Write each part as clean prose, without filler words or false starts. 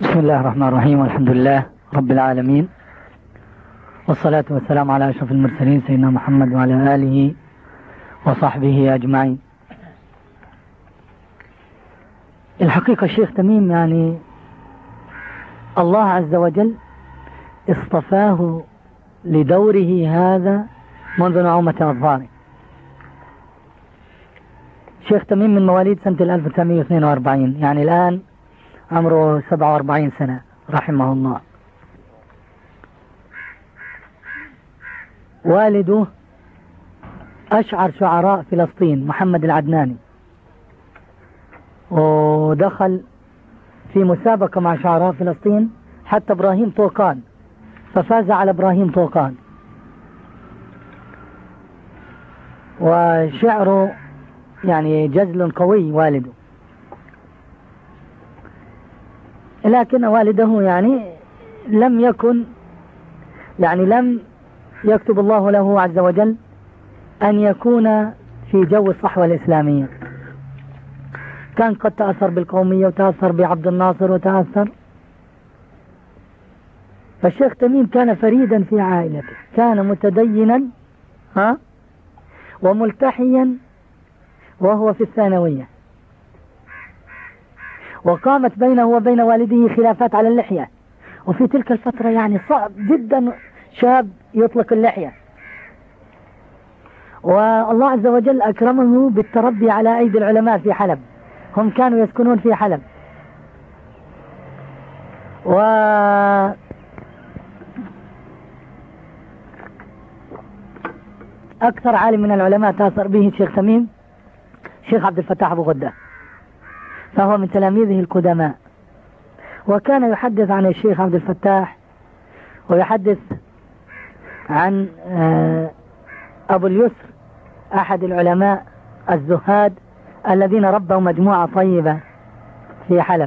بسم الله الرحمن الرحيم، والحمد لله رب العالمين، والصلاة والسلام على أشرف المرسلين سيدنا محمد وعلى آله وصحبه أجمعين. الحقيقة الشيخ تميم يعني الله عز وجل اصطفاه لدوره هذا منذ نعومة أظفاره. الشيخ تميم من مواليد سنة 1942، يعني الآن عمره 47 سنة رحمه الله. والده أشعر شعراء فلسطين محمد العدناني، ودخل في مسابقة مع شعراء فلسطين حتى إبراهيم طوقان، ففاز على إبراهيم طوقان، وشعره يعني جزل قوي والده. لكن والده يعني لم يكتب الله له عز وجل أن يكون في جو الصحوة الإسلامية. كان قد تأثر بالقومية وتأثر بعبد الناصر وتأثر. فالشيخ تميم كان فريدا في عائلته، كان متدينا وملتحيا وهو في الثانوية، وقامت بينه وبين والده خلافات على اللحية، وفي تلك الفترة يعني صعب جدا شاب يطلق اللحية، والله عز وجل أكرمه بالتربي على أيدي العلماء في حلب. هم كانوا يسكنون في حلب، وأكثر عالم من العلماء تأثر به الشيخ تميم الشيخ عبد الفتاح أبو غدة، فهو من تلاميذه القدماء. وكان يحدث عن الشيخ عبد الفتاح ويحدث عن أبو اليسر أحد العلماء الزهاد الذين ربوا مجموعة طيبة في حلب.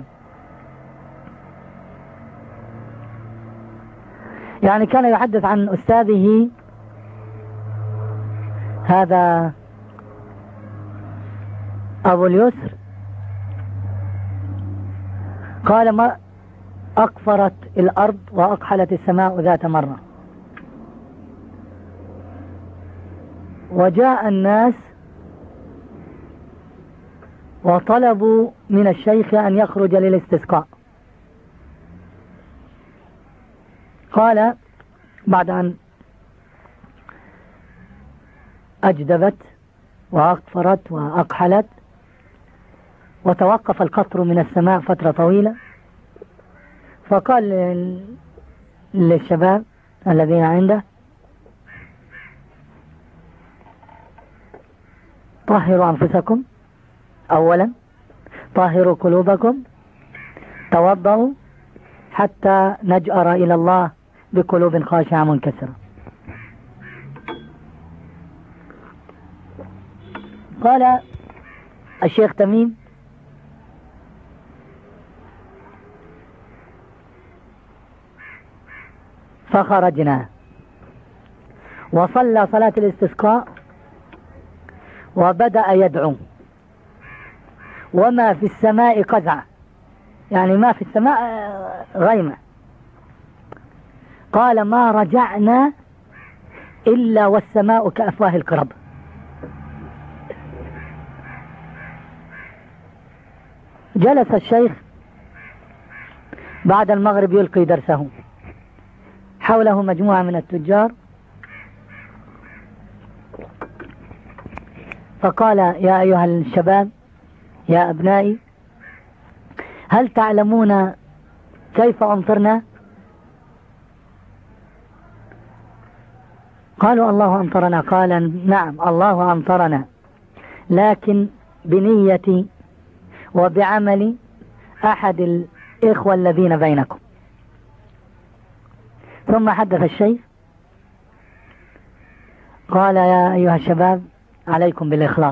يعني كان يحدث عن أستاذه هذا أبو اليسر، قال: ما أقفرت الأرض وأقحلت السماء ذات مرة، وجاء الناس وطلبوا من الشيخ أن يخرج للاستسقاء. قال: بعد أن أجدبت وأقفرت وأقحلت وتوقف القطر من السماء فترة طويلة، فقال للشباب الذين عنده: طهروا أنفسكم أولا، طهروا قلوبكم، توضؤوا حتى نجأر إلى الله بقلوب خاشعة منكسرة. قال الشيخ تميم: فخرجنا وصلى صلاة الاستسقاء وبدأ يدعو، وما في السماء قزعة، يعني ما في السماء غيمة. قال: ما رجعنا إلا والسماء كأفواه القرب. جلس الشيخ بعد المغرب يلقي درسه، حوله مجموعة من التجار، فقال: يا أيها الشباب، يا أبنائي، هل تعلمون كيف أمطرنا؟ قالوا: الله أمطرنا. قال: نعم، الله أمطرنا، لكن بنية وبعمل أحد الإخوة الذين بينكم. ثم حدث الشيخ قال: يا أيها الشباب، عليكم بالإخلاص،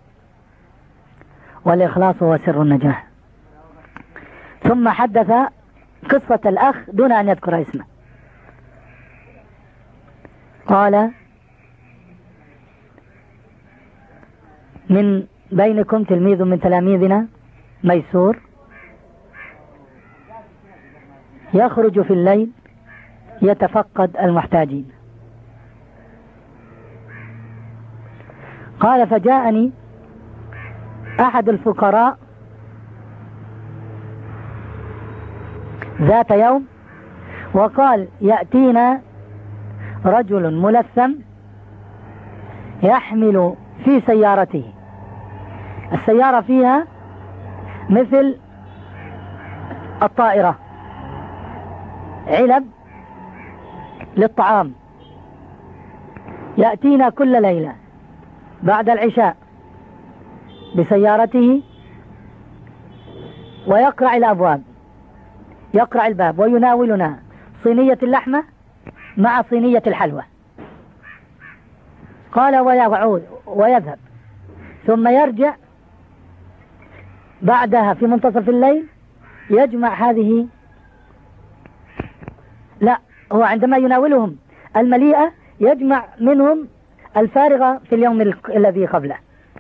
والإخلاص هو سر النجاح. ثم حدث قصة الأخ دون أن يذكر اسمه. قال: من بينكم تلميذ من تلاميذنا ميسور، يخرج في الليل يتفقد المحتاجين. قال فجاءني أحد الفقراء ذات يوم وقال يأتينا رجل ملثم يحمل في سيارته، السيارة فيها مثل الطائرة علب للطعام، يأتينا كل ليلة بعد العشاء بسيارته ويقرع الأبواب، يقرع الباب ويناولنا صينية اللحمة مع صينية الحلوى. قال ويعود ويذهب ثم يرجع بعدها في منتصف الليل يجمع هذه، لا هو عندما يناولهم المليئة يجمع منهم الفارغة في اليوم الذي قبله.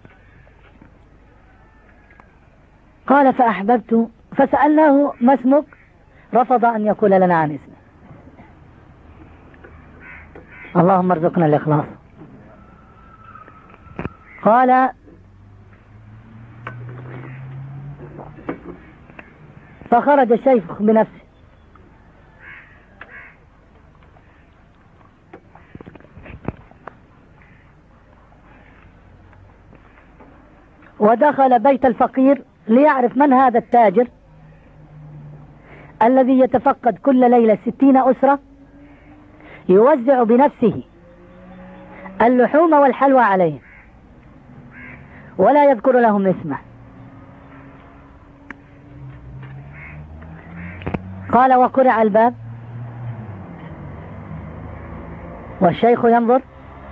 قال فأحببت فسألناه ما اسمك؟ رفض أن يقول لنا عن اسمه. اللهم ارزقنا الإخلاص. قال فخرج الشيخ بنفسه ودخل بيت الفقير ليعرف من هذا التاجر الذي يتفقد كل ليلة 60 أسرة، يوزع بنفسه اللحوم والحلوى عليهم ولا يذكر لهم اسمه. قال وقرع الباب والشيخ ينظر،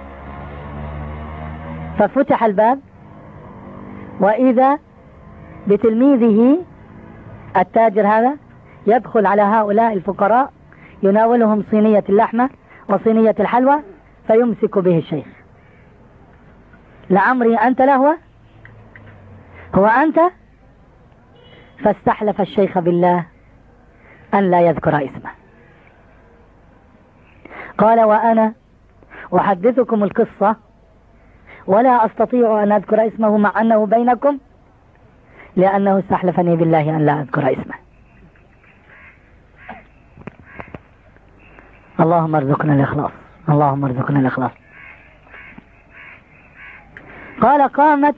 ففتح الباب وإذا بتلميذه التاجر هذا يدخل على هؤلاء الفقراء يناولهم صينية اللحمة وصينية الحلوى فيمسك به الشيخ. لعمري أنت لهوة؟ هو أنت؟ فاستحلف الشيخ بالله أن لا يذكر اسمه. قال وأنا أحدثكم القصة ولا أستطيع أن أذكر اسمه مع أنه بينكم لأنه استحلفني بالله أن لا أذكر اسمه. اللهم ارزقنا الإخلاص، اللهم ارزقنا الإخلاص. قال قامت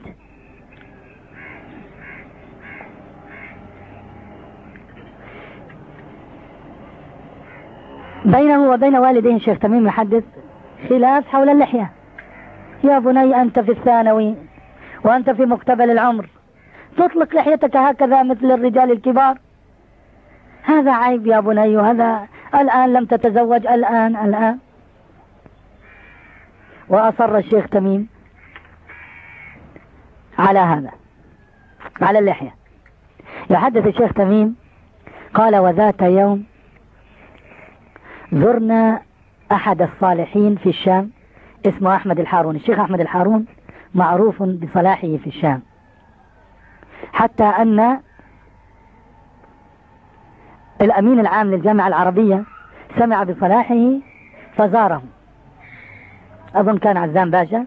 بينه وبين والديه الشيخ تميم يحدث خلاف حول اللحية. يا بني أنت في الثانوي وأنت في مقتبل العمر تطلق لحيتك هكذا مثل الرجال الكبار، هذا عيب يا بني، وهذا الآن لم تتزوج الآن. وأصر الشيخ تميم على هذا، على اللحية. يحدث الشيخ تميم قال وذات يوم زرنا أحد الصالحين في الشام اسمه أحمد الحارون. الشيخ أحمد الحارون معروف بصلاحه في الشام، حتى أن الأمين العام للجامعة العربية سمع بصلاحه فزاره، أظن كان عزام باشا،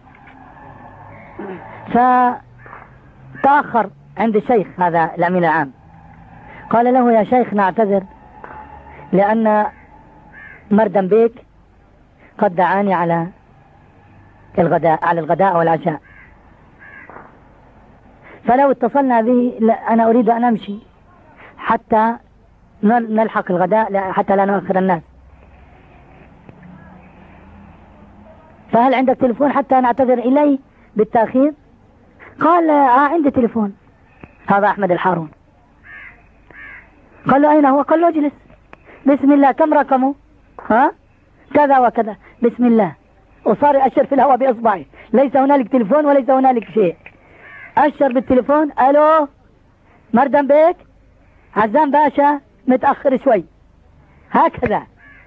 فتأخر عند الشيخ هذا الأمين العام. قال له يا شيخ نعتذر لأن مردم بيك قد دعاني على الغداء والعشاء، فلو اتصلنا به أنا أريد أن أمشي حتى نلحق الغداء حتى لا نؤخر الناس، فهل عندك تلفون حتى نعتذر إليه بالتأخير؟ قال عندي تلفون. هذا أحمد الحارون. قال له أين هو؟ قال له اجلس، بسم الله، كم رقمه؟ كذا وكذا، بسم الله. وصار أشر في الهواء بإصبعي، ليس هنالك تلفون وليس هنالك شيء. أشر بالتلفون، ألو مردم بيك، عزام باشا متأخر شوي، هكذا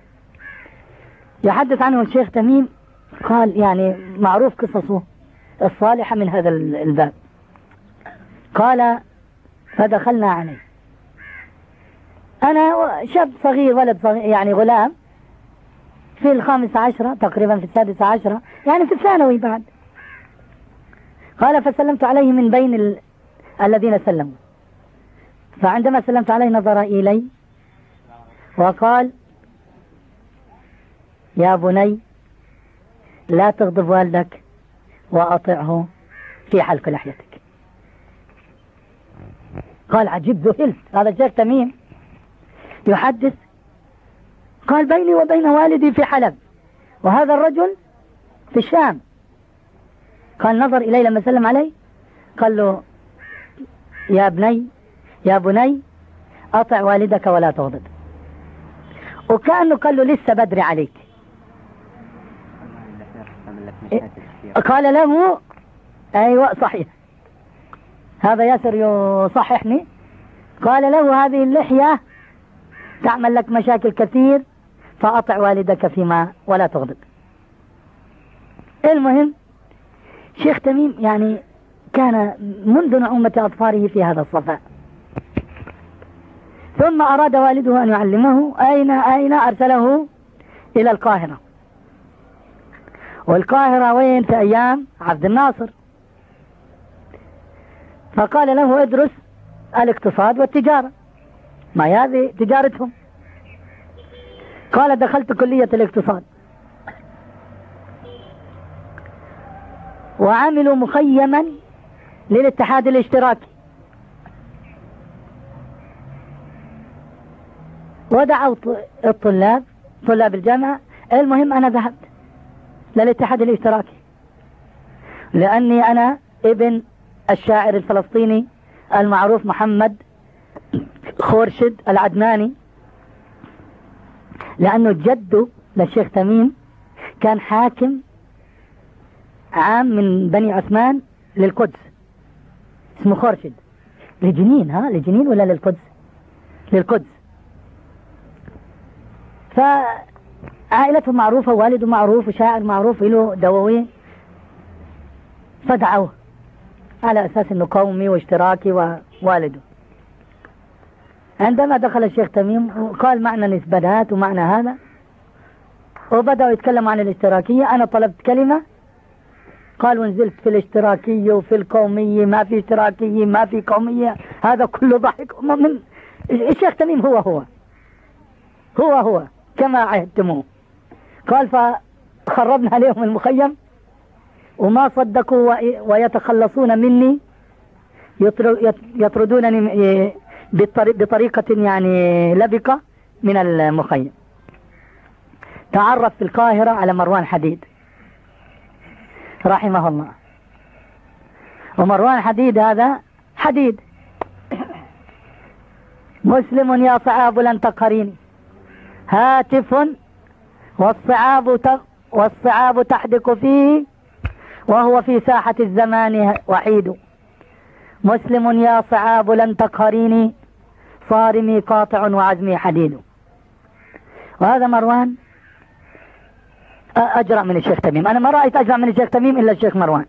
يحدث عنه الشيخ تميم. قال يعني معروف قصصه الصالحة من هذا الباب. قال فدخلنا عليه، أنا شاب صغير، ولد صغير يعني غلام في 15 تقريبا، في 16 يعني في الثانوي بعد. قال فسلمت عليه من بين الذين سلموا، فعندما سلمت عليه نظر إلي وقال يا بني لا تغضب والدك وأطعه في حلق لحيتك. قال عجب ذهلت، هذا الشيخ تميم يحدث، قال بيني وبين والدي في حلب وهذا الرجل في الشام. قال نظر إلي لما سلم علي قال له يا بني أطع والدك ولا تغضب، وكأنه قال له لسه بدري عليك. قال له أيوة صحيح، هذا ياسر يصححني، قال له هذه اللحية تعمل لك مشاكل كثير فأطع والدك فيما ولا تغضب. المهم شيخ تميم يعني كان منذ نعومة أطفاله في هذا الصفاء، ثم أراد والده أن يعلمه. أين أرسله؟ إلى القاهرة. والقاهرة وين في أيام عبد الناصر؟ فقال له ادرس الاقتصاد والتجارة، ما هذه تجارتهم. قال دخلت كلية الاقتصاد وعملوا مخيما للاتحاد الاشتراكي، ودعوا طلاب الجامعة. المهم أنا ذهبت للاتحاد الاشتراكي لأني أنا ابن الشاعر الفلسطيني المعروف محمد خورشد العدناني، لأنه جده للشيخ تميم كان حاكم عام من بني عثمان للقدس اسمه خورشد، لجنين ولا للقدس؟ للقدس. فعائلته معروفة، والده معروف وشاعر معروف له دواوين، فدعوه على أساس أنه قومي واشتراكي ووالده. عندما دخل الشيخ تميم قال معنى نسبات ومعنى هذا، وبدأوا يتكلموا عن الاشتراكية. أنا طلبت كلمة، قال ونزلت في الاشتراكية وفي القومية، ما في اشتراكية ما في قومية، هذا كله ضحك من الشيخ تميم. هو كما عهدتموه. قال فخربنا عليهم المخيم وما صدقوا ويتخلصون مني، يطردونني بطريقة يعني لبقة من المخيم. تعرف في القاهرة على مروان حديد رحمه الله. ومروان حديد هذا حديد مسلم يا صعاب لن تقهريني، هاتف والصعاب تحدق فيه وهو في ساحة الزمان وحيد. مسلم يا صعاب لن تقهريني، صارمي قاطع وعزمي حديد. وهذا مروان أجرأ من الشيخ تميم. أنا ما رأيت أجرأ من الشيخ تميم إلا الشيخ مروان.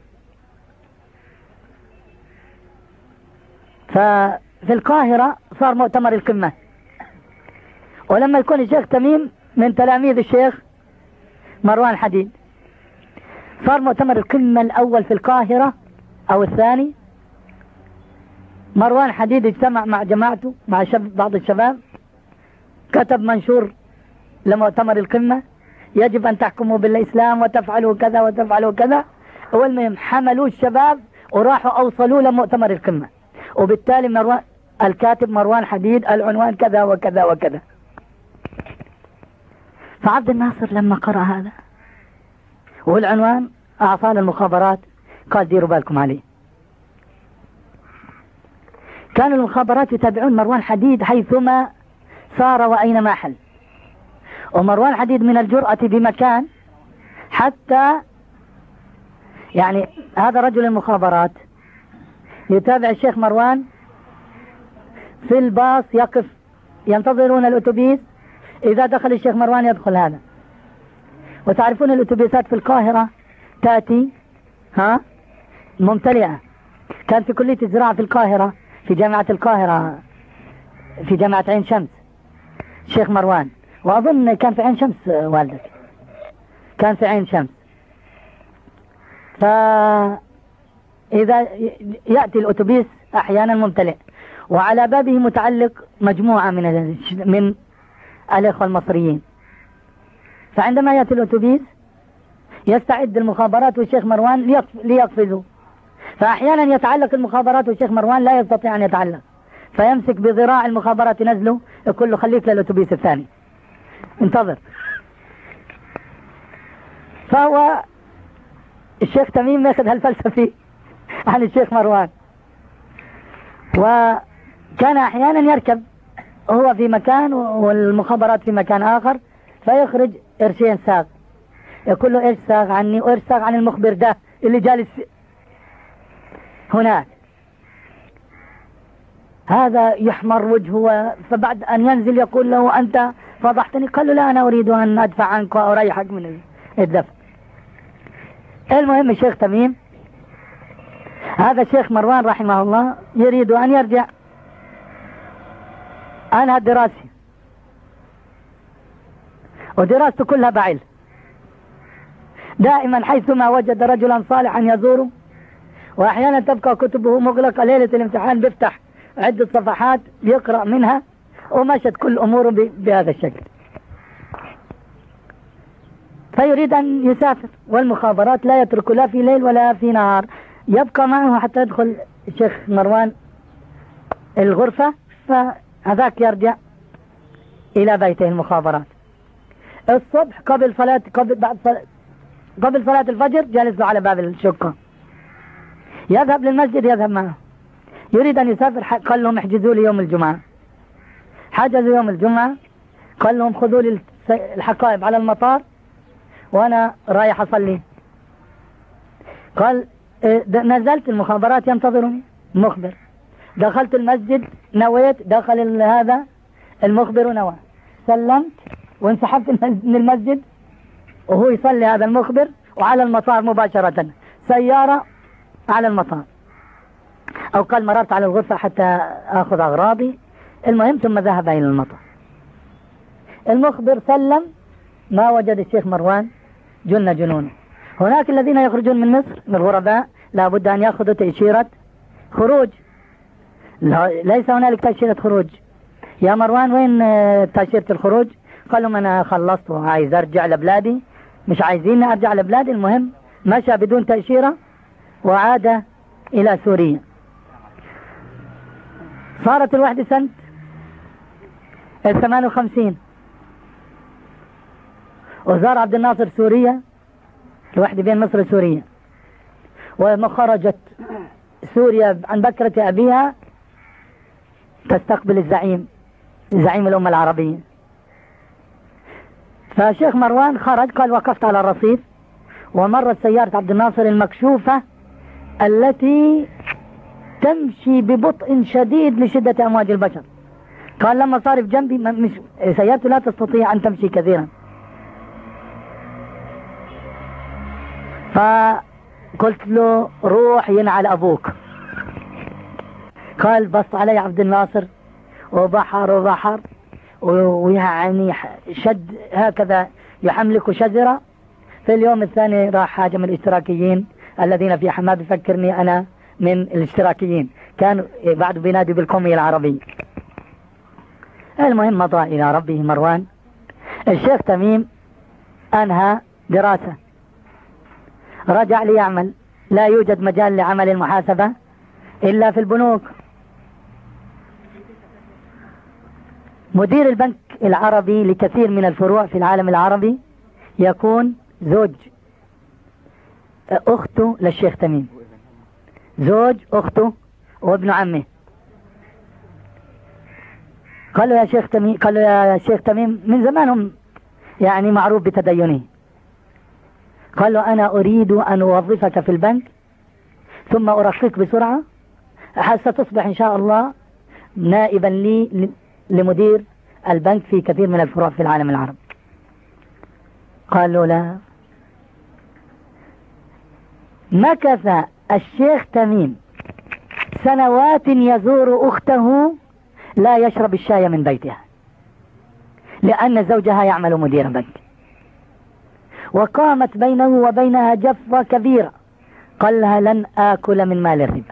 ففي القاهرة صار مؤتمر القمة، ولما يكون الشيخ تميم من تلاميذ الشيخ مروان حديد، صار مؤتمر القمة الأول في القاهرة أو الثاني. مروان حديد اجتمع مع جماعته مع بعض الشباب، كتب منشور لمؤتمر القمة، يجب أن تحكموا بالإسلام وتفعلوا كذا وتفعلوا كذا. والمهم حملوا الشباب وراحوا أوصلوا لمؤتمر القمة، وبالتالي الكاتب مروان حديد العنوان كذا وكذا وكذا. فعبد الناصر لما قرأ هذا والعنوان أعطانا المخابرات، قال ديروا بالكم عليه. كانوا المخابرات يتابعون مروان حديد حيثما صار وأينما حل. ومروان حديد من الجرأة بمكان، حتى يعني هذا رجل المخابرات يتابع الشيخ مروان في الباص، يقف ينتظرون الأتوبيس، إذا دخل الشيخ مروان يدخل هذا. وتعرفون الأتوبيسات في القاهرة تأتي ممتلئة. كان في كلية الزراعة في القاهرة، في جامعة القاهرة، في جامعة عين شمس، الشيخ مروان، وأظن كان في عين شمس والدك، كان في عين شمس. فإذا يأتي الأتوبيس أحيانا ممتلئ، وعلى بابه متعلق مجموعة من الإخوة المصريين، فعندما يأتي الأتوبيس يستعد المخابرات والشيخ مروان ليقفزوا، فأحيانا يتعلق المخابرات والشيخ مروان لا يستطيع أن يتعلق، فيمسك بذراع المخابرات ينزله، يقول له خليك للأتوبيس الثاني انتظر. فهو الشيخ تميم ياخذ هالفلسفة عن الشيخ مروان، وكان أحيانا يركب هو في مكان والمخابرات في مكان آخر، فيخرج قرشين ساق، يقول له ايش ساق عني وايش ساق عن المخبر ده اللي جالس هناك. هذا يحمر وجهه، فبعد أن ينزل يقول له أنت فضحتني، قال له لا أنا أريد أن أدفع عنك وأريحك من الدفع. المهم الشيخ تميم هذا الشيخ مروان رحمه الله يريد أن يرجع عنها الدراسة، ودراسته كلها بعلم، دائما حيثما وجد رجلا صالحا يزوره، وأحيانا تبقى كتبه مغلقة، ليلة الامتحان بيفتح عدة صفحات يقرأ منها، ومشت كل أموره بهذا الشكل. فيريد أن يسافر، والمخابرات لا يترك لا في ليل ولا في نهار، يبقى معه حتى يدخل الشيخ مروان الغرفة، فهذاك يرجع إلى بيته المخابرات. الصبح قبل صلاة الفجر جالس له على باب الشقة، يذهب للمسجد يذهب معه، يريد أن يسافر، قال لهم احجزوا لي يوم الجمعة، حجزوا يوم الجمعة، قال لهم خذوا لي الحقائب على المطار وأنا رايح أصلي. قال نزلت، المخابرات ينتظرني، المخبر، دخلت المسجد نويت، دخل هذا المخبر نوى، سلمت وانسحبت من المسجد وهو يصلي هذا المخبر، وعلى المطار مباشرة سيارة على المطار، أو قال مررت على الغرفة حتى أخذ أغراضي، المهم ثم ذهب إلى المطار. المخبر سلم، ما وجد الشيخ مروان، جن جنونه. هناك الذين يخرجون من مصر من الغرباء لابد أن يأخذوا تأشيرة خروج، ليس هنالك تأشيرة خروج. يا مروان وين تأشيرة الخروج؟ قالوا أنا خلصت وعايز أرجع لبلادي، مش عايزين أرجع لبلادي. المهم مشى بدون تأشيرة وعاد إلى سوريا. صارت الوحدة سنة 58، وزار عبد الناصر سوريا، الوحدة بين مصر وسوريا، ولما خرجت سوريا عن بكرة أبيها تستقبل زعيم الأمة العربية. فالشيخ مروان خرج، قال وقفت على الرصيف ومرت سيارة عبد الناصر المكشوفة التي تمشي ببطء شديد لشدة أمواج البشر. قال لما صار في جنبي مش سيارته لا تستطيع أن تمشي كثيرا، فقلت له روح ينعل أبوك. قال بص علي عبد الناصر وبحر ويعني شد هكذا يحملك شجرة. في اليوم الثاني راح هاجم الاشتراكيين الذين في حماه، بفكرني أنا من الاشتراكيين، كانوا بعد بينادي بالقومية العربية. المهم مضى إلى ربه مروان. الشيخ تميم أنهى دراسة، رجع ليعمل، لا يوجد مجال لعمل المحاسبة إلا في البنوك. مدير البنك العربي لكثير من الفروع في العالم العربي يكون زوج أخته للشيخ تميم، زوج أخته وابن عمه. قالوا يا شيخ تميم من زمانهم يعني معروف بتدينه، قال له أنا أريد أن أوظفك في البنك ثم أرقيك بسرعة حتى تصبح إن شاء الله نائبا لي لمدير البنك في كثير من الفروع في العالم العربي. قال له لا. مكث الشيخ تميم سنوات يزور أخته لا يشرب الشاي من بيتها، لأن زوجها يعمل مدير بنك، وقامت بينه وبينها جفوة كبيرة، قال لها لن آكل من مال الربا،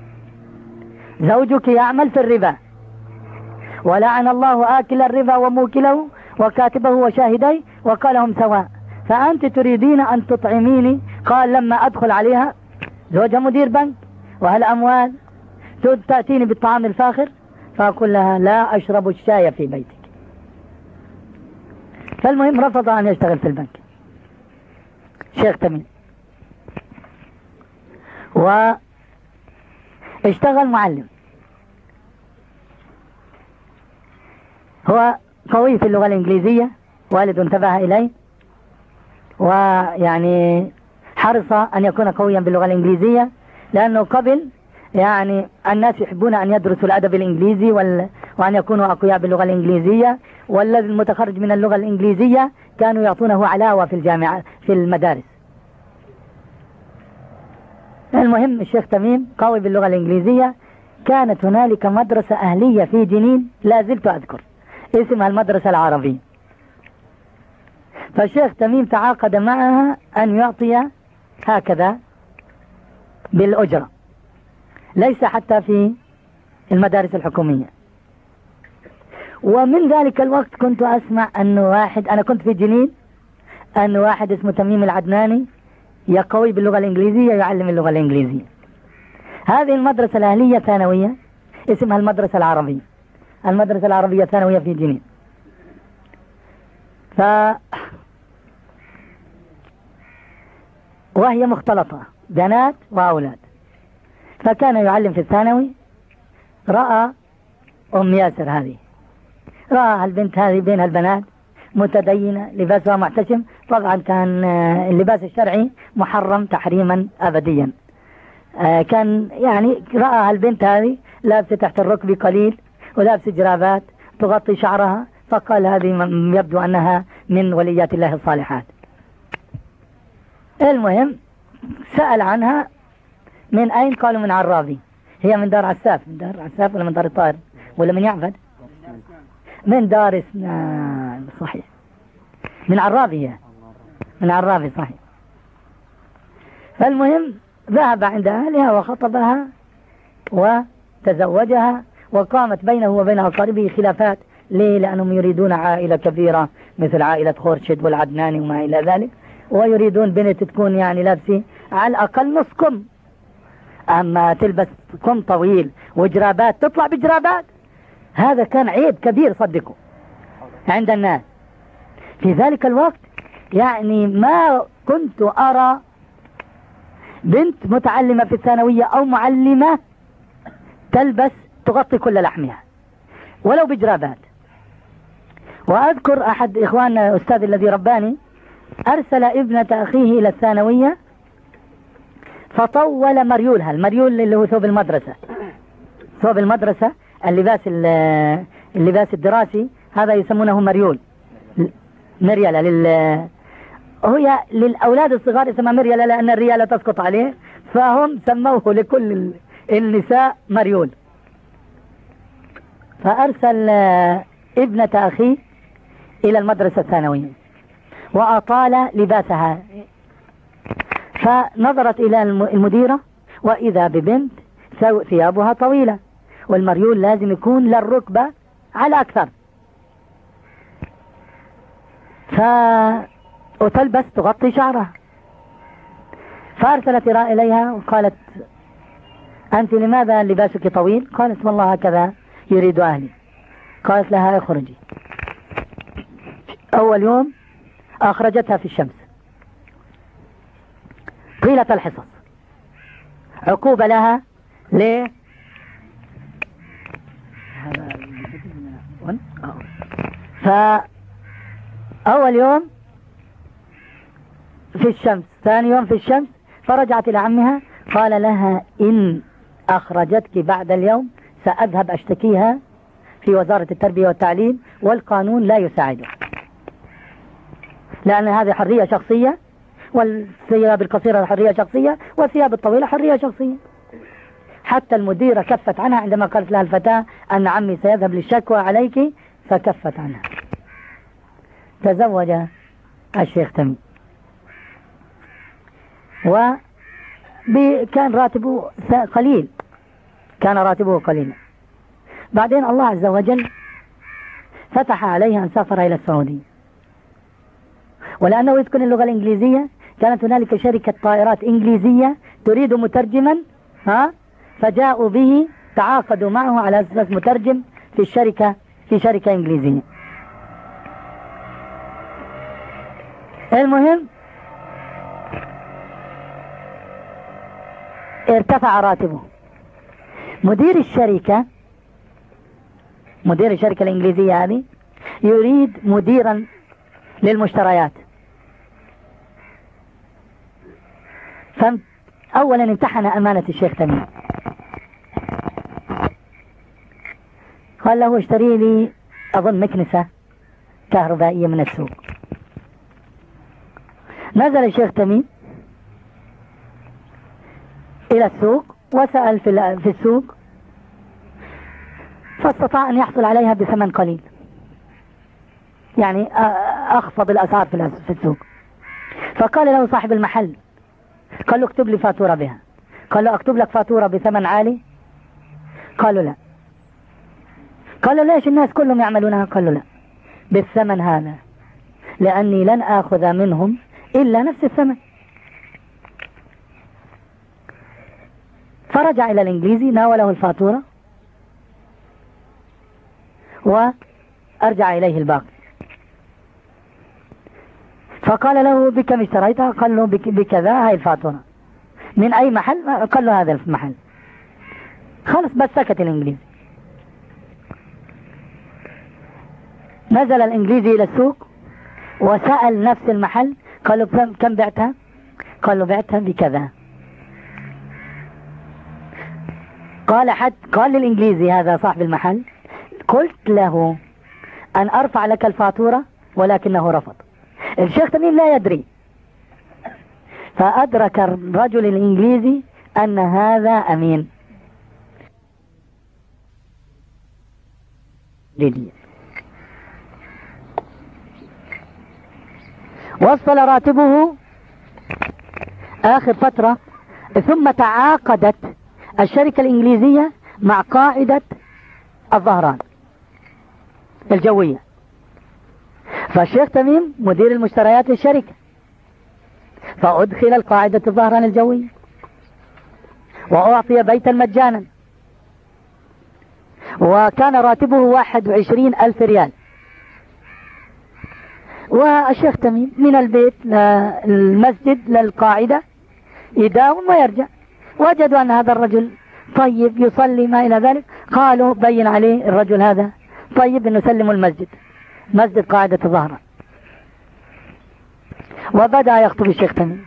زوجك يعمل في الربا، ولعن الله آكل الربا وموكله وكاتبه وشاهديه وقالهم سواء، فأنت تريدين أن تطعميني. قال لما أدخل عليها زوجها مدير بنك وهالأموال تأتيني بالطعام الفاخر، فأقول لها لا أشرب الشاي في بيتك. فالمهم رفض أن يشتغل في البنك شيخ تميم، واشتغل معلم. هو قوي في اللغة الإنجليزية، والد انتبه إليه ويعني حرص أن يكون قويا باللغة الإنجليزية، لأنه قبل يعني الناس يحبون أن يدرسوا الأدب الإنجليزي وأن يكونوا أقوياء باللغة الإنجليزية، والذي المتخرج من اللغة الإنجليزية كانوا يعطونه علاوة في الجامعة في المدارس. المهم الشيخ تميم قوي باللغة الإنجليزية. كانت هنالك مدرسة أهلية في جنين لا زلت أذكر اسمها المدرسة العربية، فالشيخ تميم تعاقد معها أن يعطي هكذا بالأجرة، ليس حتى في المدارس الحكومية. ومن ذلك الوقت كنت أسمع أن واحد، أنا كنت في جنين، أن واحد اسمه تميم العدناني يقوي باللغة الإنجليزية يعلم اللغة الإنجليزية. هذه المدرسة الأهلية ثانوية اسمها المدرسة العربية، المدرسة العربية ثانوية في جنين. وهي مختلطة بنات وأولاد، فكان يعلم في الثانوي. رأى أم ياسر هذه، رأى البنت هذه بين البنات متدينة، لباسها محتشم، طبعا كان اللباس الشرعي محرم تحريما أبديا. كان يعني رأى البنت هذه لابسة تحت الركب قليل ولابسة جرابات تغطي شعرها، فقال هذه يبدو أنها من وليات الله الصالحات. المهم سأل عنها من أين؟ قالوا من عرابي. هي من دار عساف، من دار عساف ولا من دار الطائر ولا من يعفد؟ من دار صحيح، من عرابي، هي من عرابي صحيح. فالمهم ذهب عند أهلها وخطبها وتزوجها، وقامت بينه وبين أقاربه خلافات. ليه؟ لأنهم يريدون عائلة كبيرة مثل عائلة خورشيد والعدناني وما إلى ذلك، ويريدون بنت تكون يعني لابسة على الأقل نص كم، أما تلبس كم طويل وجرابات تطلع بجرابات، هذا كان عيب كبير صدقوا عند الناس في ذلك الوقت. يعني ما كنت أرى بنت متعلمة في الثانوية أو معلمة تلبس تغطي كل لحمها ولو بجرابات. وأذكر أحد إخواننا أستاذ الذي رباني أرسل ابنة أخيه إلى الثانوية فطول مريولها، المريول اللي هو ثوب المدرسة، ثوب المدرسة اللباس الدراسي، هذا يسمونه مريول، مريالة هي للأولاد الصغار اسمها مريالة لأن الريالة تسقط عليه، فهم سموه لكل النساء مريول. فأرسل ابنة أخي إلى المدرسة الثانوية وأطال لباسها، فنظرت إلى المديرة وإذا ببنت ثيابها طويلة، والمريول لازم يكون للركبة على أكثر، وتلبس تغطي شعرها. فأرسلت إليها وقالت أنت لماذا لباسك طويل؟ قالت والله هكذا يريد أهلي. قالت لها اخرجي. أول يوم أخرجتها في الشمس طيلة الحصص، عقوبة لها. ليه؟ فأول يوم في الشمس، ثاني يوم في الشمس، فرجعت إلى عمها قال لها إن أخرجتك بعد اليوم سأذهب أشتكيها في وزارة التربية والتعليم، والقانون لا يساعدها، لأن هذه حرية شخصية، والثياب القصيرة حرية شخصية، والثياب الطويلة حرية شخصية. حتى المديرة كفت عنها عندما قالت لها الفتاة أن عمي سيذهب للشكوى عليك، فكفت عنها. تزوج الشيخ تميم، وكان راتبه قليل، كان راتبه قليلا. بعدين الله عز وجل فتح عليه أن سافر إلى السعودية، ولأنه يتقن اللغة الإنجليزية كانت هنالك شركة طائرات إنجليزية تريد مترجما، فجاءوا به، تعاقدوا معه على أساس مترجم في شركة إنجليزية. المهم ارتفع راتبه. مدير الشركة الإنجليزية هذه يريد مديرا للمشتريات، فأولا امتحن أمانة الشيخ تميم، قال له اشتري لي أظن مكنسة كهربائية من السوق. نزل الشيخ تميم إلى السوق وسأل في السوق، فاستطاع أن يحصل عليها بثمن قليل، يعني أخفض الأسعار في السوق. فقال له صاحب المحل، قال له اكتب لي فاتورة بها. قال له اكتب لك فاتورة بثمن عالي؟ قال له لا. قال له ليش الناس كلهم يعملونها؟ قال له لا، بالثمن هذا، لأني لن آخذ منهم إلا نفس الثمن. فرجع إلى الإنجليزي، ناوله الفاتورة وأرجع إليه الباقي. فقال له بكم اشتريتها؟ قال له بكذا، هاي الفاتورة. من أي محل؟ قال له هذا المحل. خلص، بس سكت الإنجليزي. نزل الإنجليزي إلى السوق وسأل نفس المحل، قال له كم بعتها؟ قال له بعتها بكذا. قال للإنجليزي هذا صاحب المحل، قلت له أن أرفع لك الفاتورة ولكنه رفض. الشيخ تميم لا يدري، فأدرك الرجل الإنجليزي أن هذا أمين. وصل راتبه آخر فترة، ثم تعاقدت الشركة الإنجليزية مع قاعدة الظهران الجوية، فالشيخ تميم مدير المشتريات للشركة، فأدخل القاعدة الظهران الجوية وأعطي بيتا مجانا، وكان راتبه 21,000 ريال. والشيخ تميم من البيت للمسجد للقاعدة يداوم ويرجع. وجدوا أن هذا الرجل طيب يصلي ما إلى ذلك، قالوا بين عليه الرجل هذا طيب أن نسلم المسجد، مسجد قاعدة الظهران. وبدأ يخطب الشيخ تميم.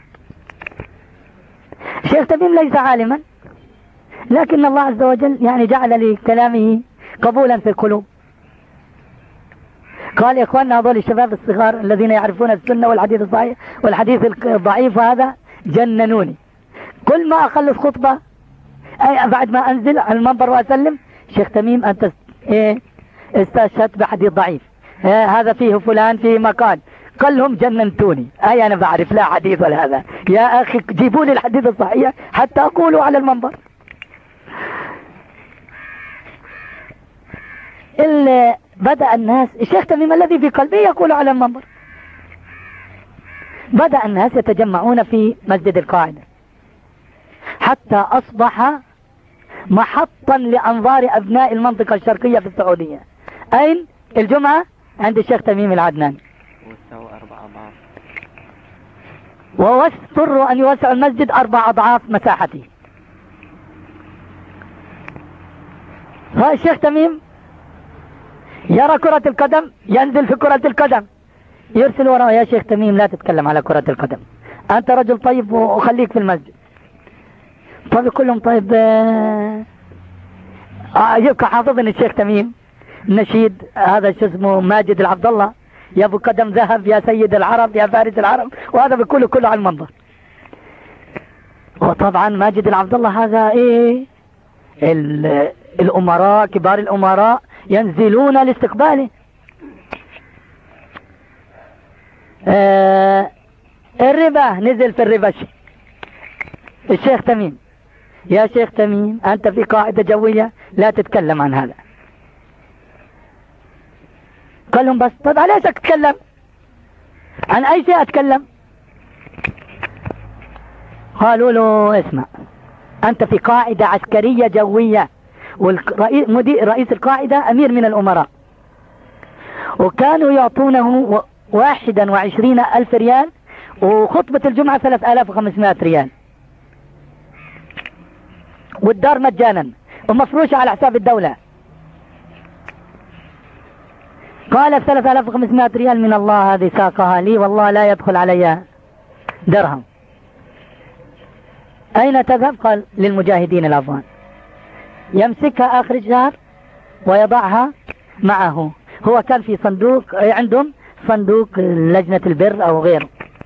الشيخ تميم ليس عالما، لكن الله عز وجل يعني جعل لكلامه قبولا في القلوب. قال يا اخواننا هذول الشباب الصغار الذين يعرفون السنة والحديث الصحيح والحديث الضعيف هذا جننوني. كل ما أخلص خطبة بعد ما أنزل على المنبر وأسلم، شيخ تميم أنت استشهدت بحديث ضعيف، هذا فيه فلان فيه مكان. قال لهم جننتوني، أنا بعرف لا حديث ولا هذا، يا أخي جيبوا لي الحديث الصحيح حتى أقوله على المنبر. بدأ الناس، الشيخ تميم الذي في قلبه يقول على المنبر، بدأ الناس يتجمعون في مسجد القاعدة حتى أصبح محطا لأنظار أبناء المنطقة الشرقية في السعودية. أين؟ الجمعة عند الشيخ تميم العدناني، واضطروا أن يوسعوا المسجد 4 أضعاف مساحته. فالشيخ تميم يرى كرة القدم ينزل في كرة القدم، يرسل وراء يا شيخ تميم لا تتكلم على كرة القدم، أنت رجل طيب وخليك في المسجد. طيب كلهم طيب. يبقى حافظن الشيخ تميم نشيد هذا شو اسمه ماجد العبد الله، يا ابو قدم ذهب يا سيد العرب يا فارس العرب، وهذا بكله كله على المنبر. وطبعا ماجد العبد الله هذا الأمراء كبار الأمراء ينزلون لاستقباله. الربا نزل في الربا الشيخ تميم. يا شيخ تميم أنت في قاعدة جوية لا تتكلم عن هذا. قال لهم بس طب عليش أتكلم عن أي شيء أتكلم؟ قالوا له اسمع أنت في قاعدة عسكرية جوية، رئيس القاعدة أمير من الأمراء، وكانوا يعطونه 21,000 ريال، وخطبة الجمعة 3,500 ريال، والدار مجانا ومفروشة على حساب الدولة. قال 3,500 ريال من الله هذه ساقها لي والله لا يدخل علي درهم. أين تذهب؟ قال للمجاهدين الأفغان. يمسكها آخر الشهر ويضعها معه. هو كان في صندوق عندهم، صندوق لجنة البر أو غيره.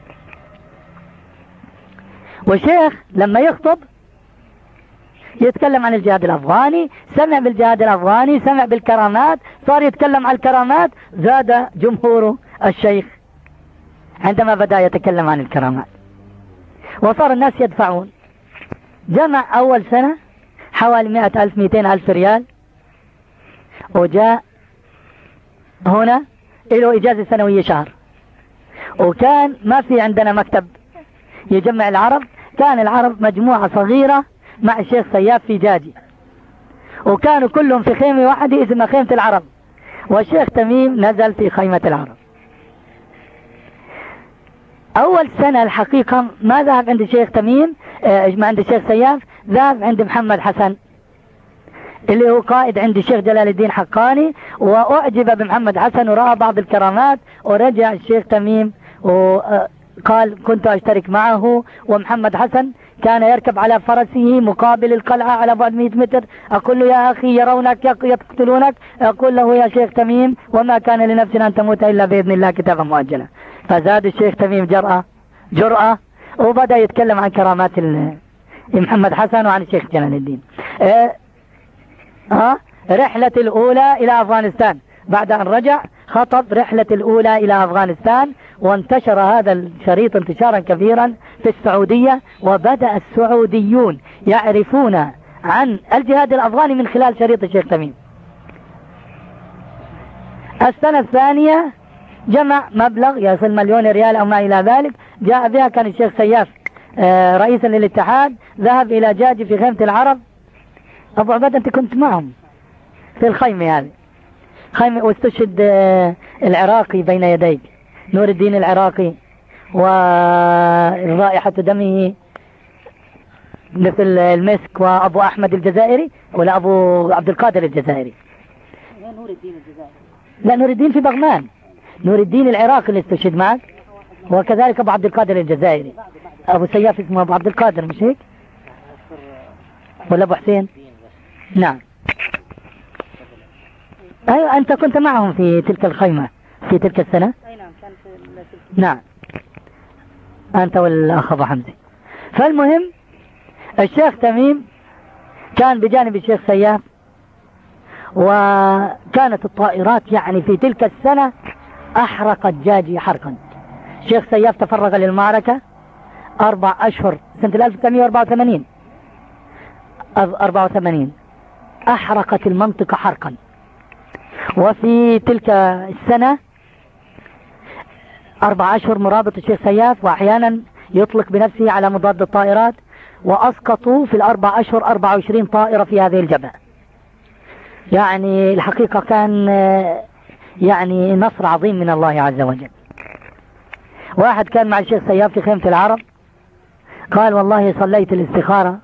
والشيخ لما يخطب يتكلم عن الجهاد الأفغاني، سمع بالجهاد الأفغاني، سمع بالكرامات، صار يتكلم عن الكرامات، زاد جمهور الشيخ عندما بدأ يتكلم عن الكرامات، وصار الناس يدفعون. جمع أول سنة حوالي 100,000 200,000 ريال، وجاء هنا له إجازة سنوية شهر، وكان ما في عندنا مكتب يجمع العرب، كان العرب مجموعة صغيرة مع الشيخ سياف في جاجي، وكانوا كلهم في خيمة واحدة اسمها خيمة العرب، والشيخ تميم نزل في خيمة العرب. أول سنة الحقيقة ما ذهب عند الشيخ تميم، ما عند الشيخ سياف، ذهب عند محمد حسن اللي هو قائد عند الشيخ جلال الدين حقاني، وأعجب بمحمد حسن ورأى بعض الكرامات، ورجع الشيخ تميم وقال كنت أشترك معه. ومحمد حسن كان يركب على فرسه مقابل القلعة على بعد 100 متر، أقول له يا أخي يرونك يقتلونك، أقول له يا شيخ تميم وما كان لنفس أن تموت إلا بإذن الله كتابا مؤجلا. فزاد الشيخ تميم جرأة وبدأ يتكلم عن كرامات محمد حسن وعن الشيخ جلال الدين. رحلة الأولى إلى أفغانستان، بعد أن رجع خطب رحلة الأولى إلى أفغانستان، وانتشر هذا الشريط انتشارا كبيرا في السعودية، وبدأ السعوديون يعرفون عن الجهاد الأفغاني من خلال شريط الشيخ تميم. السنة الثانية جمع مبلغ يصل 1,000,000 ريال أو ما إلى ذلك، جاء بها كان الشيخ سياف رئيسا للاتحاد، ذهب إلى جاجي في خيمة العرب. أبو عباد أنت كنت معهم في الخيمة هذه، خيمة، واستشهد العراقي بين يديك، نور الدين العراقي، ورائحة دمه مثل المسك، وأبو أحمد الجزائري ولا أبو عبد القادر الجزائري. نور الدين الجزائري، لا نور الدين في بغمان، نور الدين العراقي اللي استشهد معك، وكذلك أبو عبد القادر الجزائري. أبو سياف اسمه أبو عبد القادر مش هيك؟ ولا أبو حسين؟ نعم. أيوة أنت كنت معهم في تلك الخيمة في تلك السنة؟ أي نعم كان في نعم أنت والأخ أبو حمزة. فالمهم الشيخ تميم كان بجانب الشيخ سياف، وكانت الطائرات يعني في تلك السنة أحرقت جاجي حرقا. الشيخ سياف تفرغ للمعركة 4 أشهر سنة 1984 أحرقت المنطقة حرقا. وفي تلك السنة 4 أشهر مرابط الشيخ سياف، وأحيانا يطلق بنفسه على مضاد الطائرات، وأسقطوا في 4 أشهر 24 طائرة في هذه الجبهة. يعني الحقيقة كان يعني نصر عظيم من الله عز وجل. واحد كان مع الشيخ سياف في خيمة العرب قال والله صليت الاستخارة،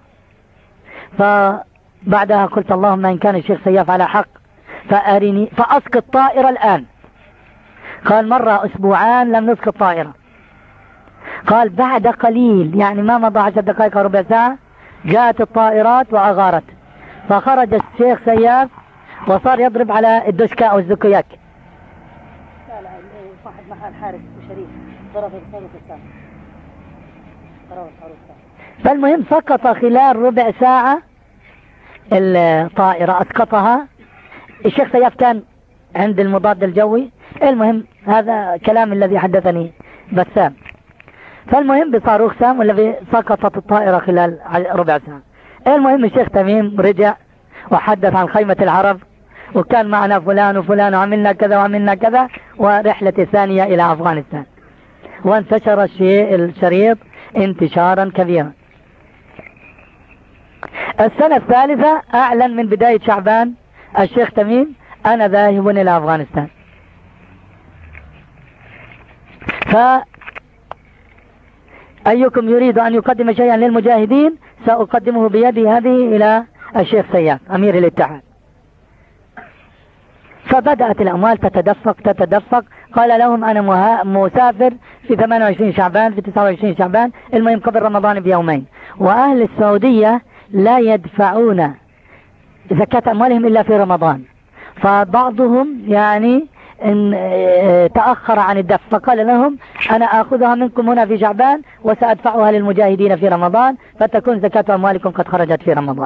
فبعدها قلت اللهم إن كان الشيخ سياف على حق فأرني فأسقط طائرة الآن. قال مرة أسبوعان لم نسقط طائرة. قال بعد قليل يعني ما مضى 10 دقائق أو ربع ساعة جاءت الطائرات وأغارت، فخرج الشيخ سياف وصار يضرب على الدشكة أو الزكياك. لا صاحب محل حارس وشريف ضرب الثاني في الثاني. فالمهم سقط خلال ربع ساعة الطائرة، أسقطها. الشيخ سياف كان عند المضاد الجوي. المهم هذا كلام الذي حدثني بسام. فالمهم بصاروخ سام والذي سقطت الطائرة خلال ربع ساعة. المهم الشيخ تميم رجع وحدث عن خيمة العرب، وكان معنا فلان وفلان وعملنا كذا وعملنا كذا، ورحلة ثانية إلى أفغانستان. وانتشر الشريط انتشارا كبيرا. السنة الثالثة أعلن من بداية شعبان الشيخ تميم: أنا ذاهب إلى أفغانستان. أيكم يريد أن يقدم شيئا للمجاهدين سأقدمه بيدي هذه إلى الشيخ سياف أمير الاتحاد. فبدأت الأموال تتدفق. قال لهم: أنا مسافر في 28 شعبان، في 29 شعبان، المهم قبل رمضان بيومين، وأهل السعودية لا يدفعون زكاة أموالهم إلا في رمضان، فبعضهم يعني إن تأخر عن الدفع، فقال لهم: أنا أخذها منكم هنا في شعبان وسأدفعها للمجاهدين في رمضان، فتكون زكاة أموالكم قد خرجت في رمضان.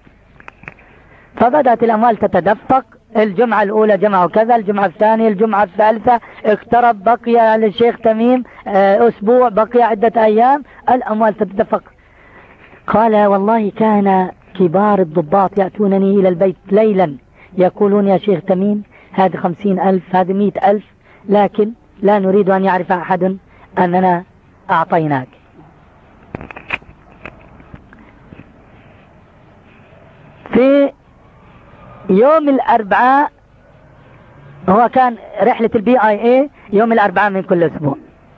فبدأت الأموال تتدفق. الجمعة الأولى جمعوا كذا، الجمعة الثانية، الجمعة الثالثة، اقترب، بقي للشيخ تميم أسبوع، بقي عدة أيام، الأموال تتدفق. قال: والله كان كبار الضباط يأتونني إلى البيت ليلا يقولون: يا شيخ تميم، هذه 50,000، هذه 100,000، لكن لا نريد أن يعرف أحد أننا أعطيناك. في يوم الأربعاء، هو كان رحلة الBIA يوم الأربعاء من كل أسبوع،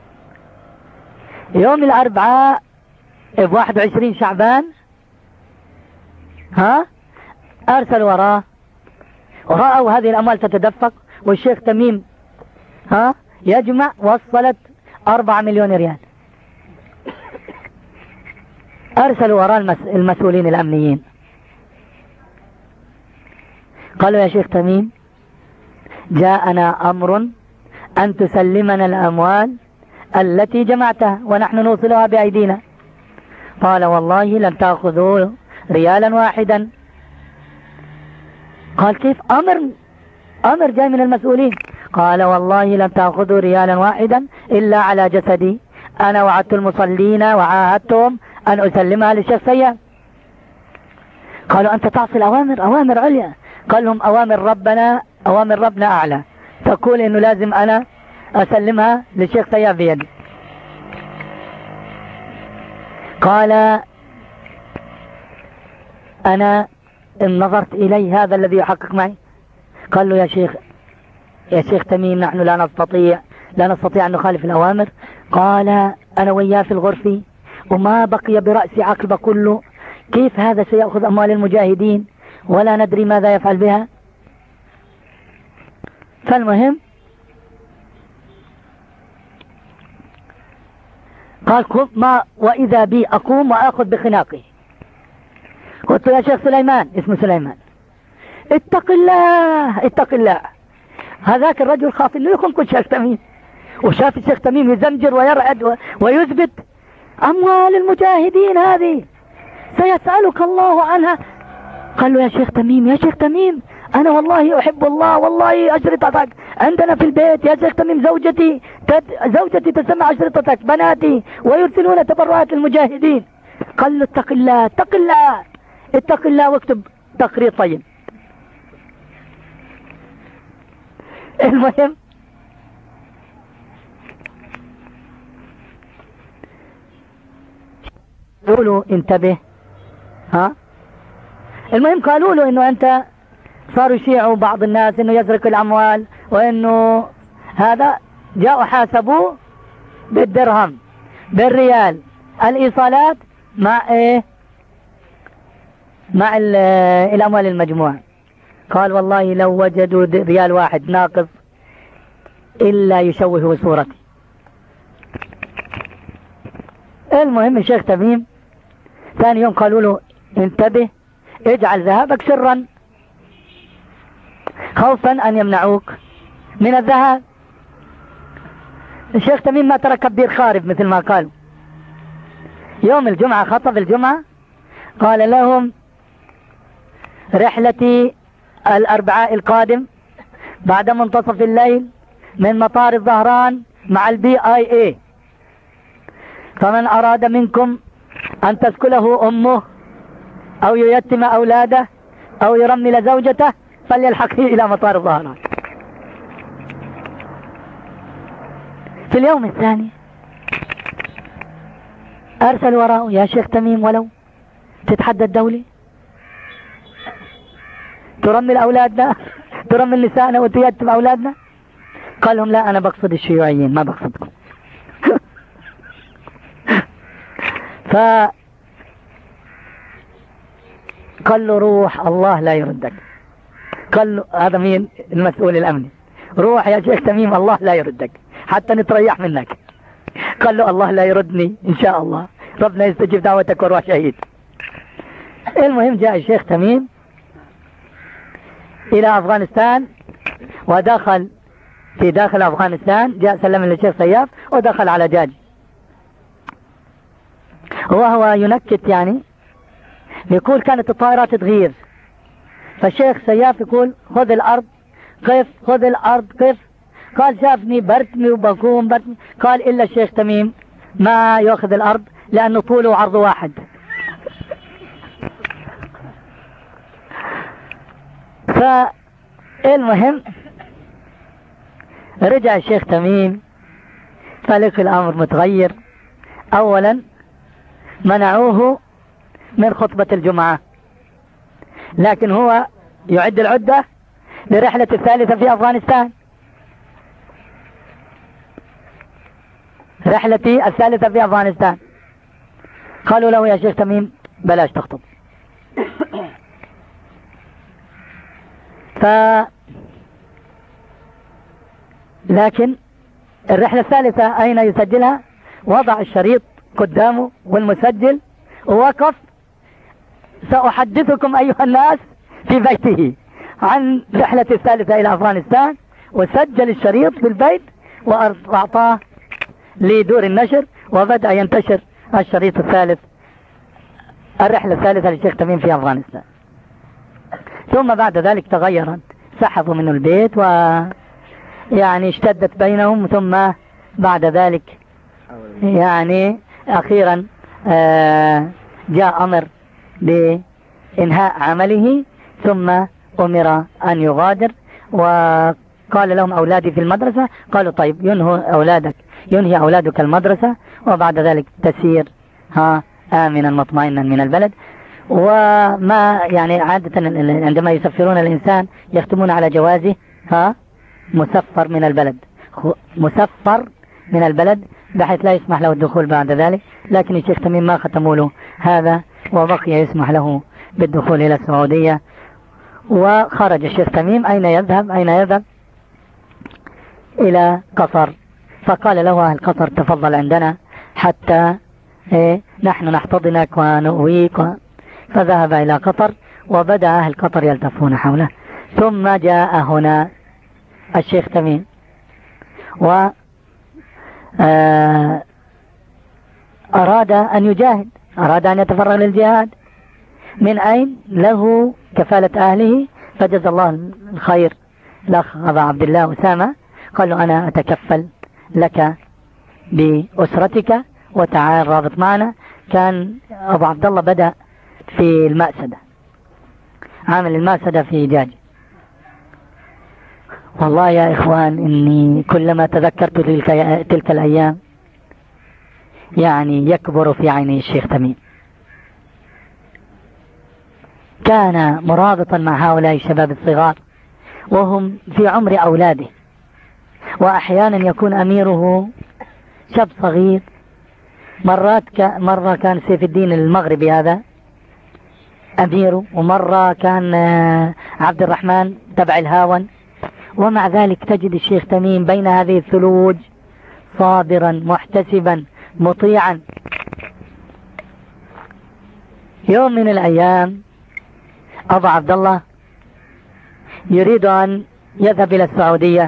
يوم الأربعاء 21 شعبان أرسلوا وراه، ورأوا هذه الأموال تتدفق، والشيخ تميم يجمع، وصلت 4 مليون ريال. أرسلوا وراء المسؤولين الأمنيين، قالوا: يا شيخ تميم، جاءنا أمر أن تسلمنا الأموال التي جمعتها ونحن نوصلها بأيدينا. قال: والله لن تأخذوا ريالا واحدا. قال: كيف؟ أمر جاي من المسؤولين. قال: والله لن تأخذوا ريالا واحدا إلا على جسدي، أنا وعدت المصلين وعاهدتهم أن أسلمها للشيخ سياف. قالوا: أنت تعصي الأوامر، أوامر عليا. قال لهم: أوامر ربنا أعلى، تقول إنه لازم أنا أسلمها للشيخ سياف بيدي. قال: أنا إن نظرت إلي هذا الذي يحقق معي. قال له: يا شيخ تميم، نحن لا نستطيع أن نخالف الأوامر. قال: أنا وياه في الغرفة وما بقي برأسي عقب كله، كيف هذا سيأخذ أموال المجاهدين ولا ندري ماذا يفعل بها؟ فالمهم قال: وإذا بي أقوم وأخذ بخناقه. قلت: يا شيخ سليمان، اسمه سليمان، اتق الله. هذاك الرجل خاف انه يكون كل شيخ تميم، وشاف الشيخ تميم يزمجر ويرعد ويثبت: أموال المجاهدين هذه سيسألك الله عنها. قال له: يا شيخ تميم، أنا والله أحب الله، والله أشرطتك عندنا في البيت يا شيخ تميم، زوجتي تسمع أشرطتك، بناتي، ويرسلون تبرعات المجاهدين. قال له: اتق الله واكتب تقرير طيب. المهم قالوا له: انتبه. المهم قالوا له انه انت، صاروا يشيعوا بعض الناس انه يسرق الاموال، وانه هذا، جاءوا حاسبوه بالدرهم بالريال الايصالات مع مع الاموال المجموعة. قال: والله لو وجدوا ريال واحد ناقص الا يشوهوا صورتي. المهم الشيخ تميم ثاني يوم قالوا له: انتبه، اجعل ذهابك سرا خوفا ان يمنعوك من الذهاب. الشيخ تميم ما ترك كبير خارب مثل ما قالوا. يوم الجمعة خطب الجمعة، قال لهم: رحلتي الأربعاء القادم بعد منتصف الليل من مطار الظهران مع الBIA فمن أراد منكم أن تسكله أمه أو ييتم أولاده أو يرمل زوجته فليلحقه إلى مطار الظهران. في اليوم الثاني أرسل وراءه: يا شيخ تميم، ولو تتحدى الدولة، ترمل أولادنا، ترمل نسائنا وتيتم أولادنا. قال لهم: لا، أنا بقصد الشيوعيين، ما بقصدكم. قال له: روح، الله لا يردك. قال له: هذا مين؟ المسؤول الأمني. روح يا شيخ تميم، الله لا يردك حتى نتريح منك. قال له: الله لا يردني إن شاء الله، ربنا يستجيب دعوتك وروح شهيد. المهم جاء الشيخ تميم إلى أفغانستان، ودخل في داخل أفغانستان، جاء سلم للشيخ سياف ودخل على جاجي، وهو ينكت يعني، يقول كانت الطائرات تغير، فالشيخ سياف يقول: خذ الأرض قف، خذ الأرض قف. قال: شافني برتمي وبقوم برتمي. قال: إلا الشيخ تميم ما يأخذ الأرض لأنه طوله وعرضه واحد. فالمهم رجع الشيخ تميم، فلقي الأمر متغير. أولا منعوه من خطبة الجمعة، لكن هو يعد العدة لرحلة الثالثة في أفغانستان، رحلتي الثالثة في أفغانستان. قالوا له: يا شيخ تميم بلاش تخطب. لكن الرحلة الثالثة أين يسجلها؟ وضع الشريط قدامه والمسجل ووقف: سأحدثكم أيها الناس في بيته عن رحلة الثالثة إلى أفغانستان، وسجل الشريط في البيت وأعطاه لدور النشر، وبدأ ينتشر الشريط الثالث، الرحلة الثالثة للشيخ تميم في أفغانستان. ثم بعد ذلك تغيرت، سحبوا منه البيت ويعني اشتدت بينهم، ثم بعد ذلك يعني أخيرا جاء أمر بإنهاء عمله، ثم أمر أن يغادر. وقال لهم: أولادي في المدرسة. قالوا: طيب، ينهي أولادك المدرسة، وبعد ذلك تسير آمنا مطمئنا من البلد. وما يعني عادة عندما يسفرون الإنسان يختمون على جوازه مسفر من البلد، مسفر من البلد، بحيث لا يسمح له الدخول بعد ذلك. لكن الشيخ تميم ما ختموا له هذا، وبقي يسمح له بالدخول إلى السعودية. وخرج الشيخ تميم، أين يذهب؟ إلى قطر. فقال له أهل قطر: تفضل عندنا حتى نحن نحتضنك ونؤويك. فذهب إلى قطر، وبدأ أهل قطر يلتفون حوله. ثم جاء هنا الشيخ تميم، و أراد أن يجاهد، أراد أن يتفرغ للجهاد. من أين؟ له كفالة أهله، فجزا الله الخير الأخ أبا عبد الله أسامة، قال له: أنا أتكفل لك بأسرتك وتعال رابط معنا. كان أبو عبد الله بدأ في المأسدة، عامل المأسدة في جاجي. والله يا إخوان إني كلما تذكرت تلك الأيام يعني يكبر في عيني الشيخ تميم. كان مرابطا مع هؤلاء الشباب الصغار وهم في عمر أولاده، وأحيانا يكون أميره شاب صغير. مرة كان سيف الدين المغربي هذا أميره، ومرة كان عبد الرحمن تبع الهاون. ومع ذلك تجد الشيخ تميم بين هذه الثلوج صابرا محتسبا مطيعا. يوم من الأيام أبو عبد الله يريد أن يذهب إلى السعودية،